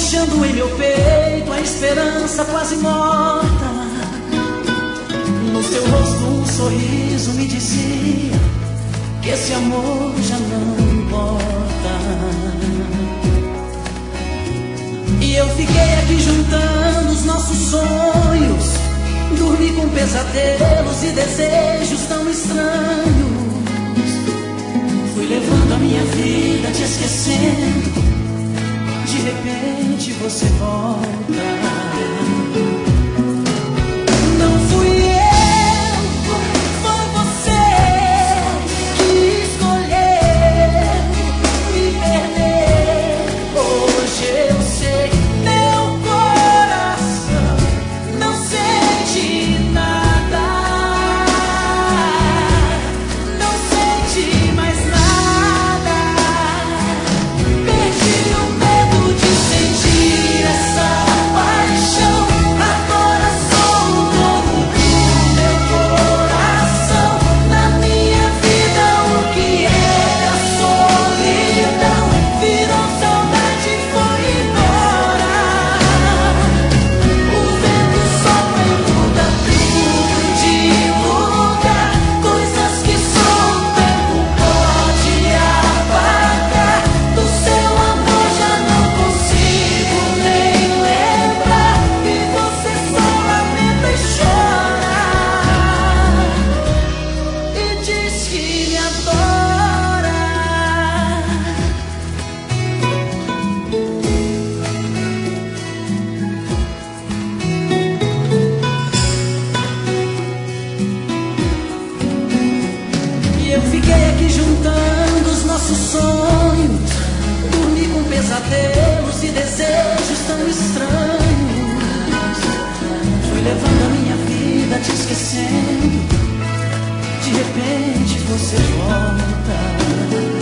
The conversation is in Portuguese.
deixando em meu peito a esperança quase morta. No seu rosto um sorriso me dizia que esse amor já não importa. E eu fiquei aqui juntando os nossos sonhos, dormi com pesadelos e desejos tão estranhos. Fui levando a minha vida te esquecendo, de repente você volta. Não fui eu, foi você que escolheu me perder. Hoje eu sei, meu coração não sente nada, não sente mais nada. Perdi o medo de sentir essa paixão. Agora sou o dono do meu coração. Na minha vida o que era solidão virou saudade e foi embora. O vento sopra e muda tudo de lugar, coisas que só o tempo pode apagar. Do seu amor já não consigo nem lembrar, e você só lamenta e chora e diz que me adora. E eu fiquei aqui juntando os nossos sonhos, dormi com pesadelos e desejos tão estranhos. Fui levando a minha vida te esquecendo, de repente você volta.